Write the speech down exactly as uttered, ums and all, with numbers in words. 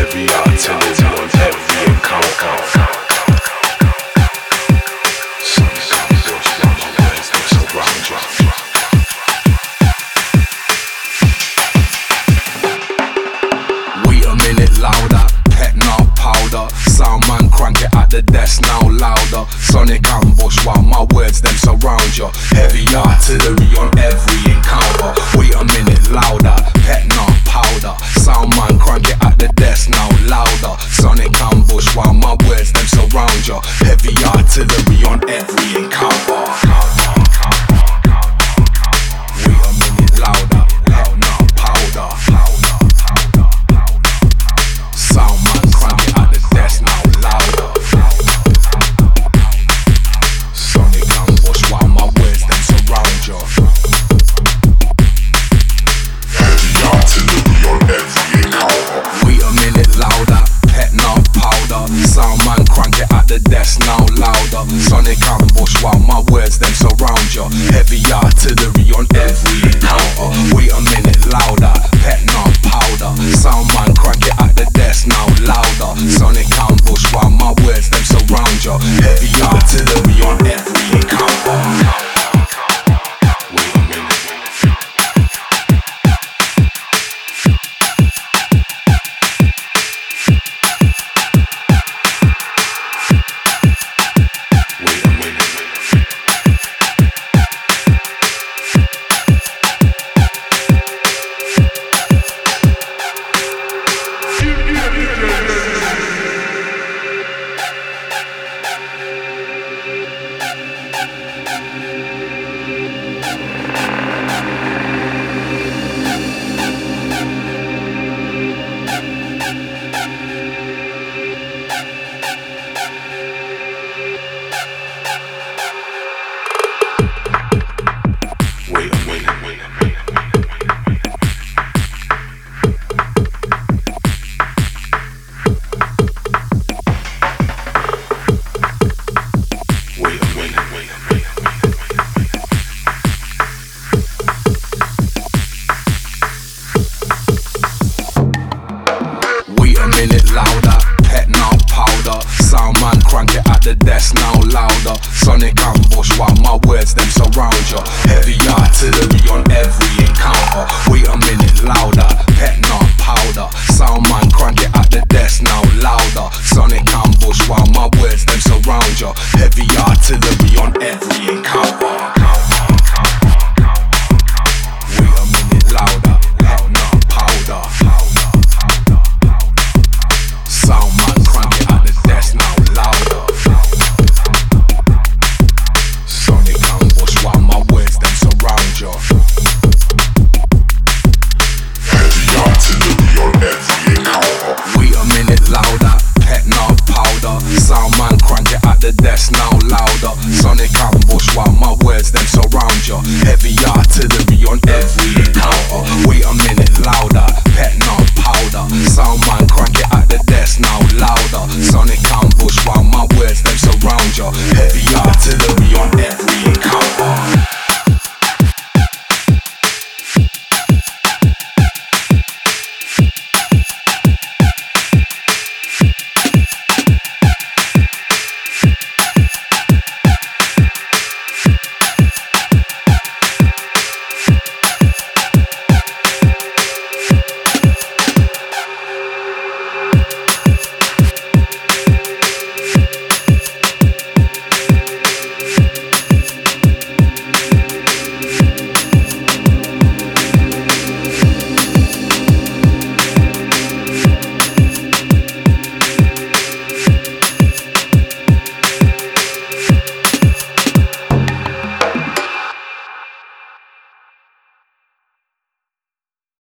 heavy artillery on every encounter. Sonic ambush while my words they surround you. Wait a minute louder, pet now powder. Sound man crank it at the desk now louder. Sonic ambush while my words them surround you. Heavy artillery on every encounter. Wait a minute louder, pet now powder. Sound man crank it at the desk now louder. Sonic ambush while my words them surround you. Heavy artillery on every encounter. Wait a minute louder, pet now powder. Sound man crank it at the desk now louder. Sonic ambush while my words them surround you. Heavy artillery on every encounter. Wait a minute louder, pet now powder. Sound man crank it at the desk now louder. Sonic ambush while my words them surround you. Heavy artillery on every encounter. Wait a minute louder, pet now powder. Sound man crank it at the desk now louder. Sonic ambush while my words them surround you. Heavy artillery on every encounter. Wait a minute. Wait a minute. Wait a minute, wait a minute. Wait a minute, wait a minute. Wait a minute louder, pet now powder. Sound man crank it at the desk now louder. Sonic ambush while my words them surround you. Heavy artillery on every encounter. Wait a minute louder, pet now powder. Sound man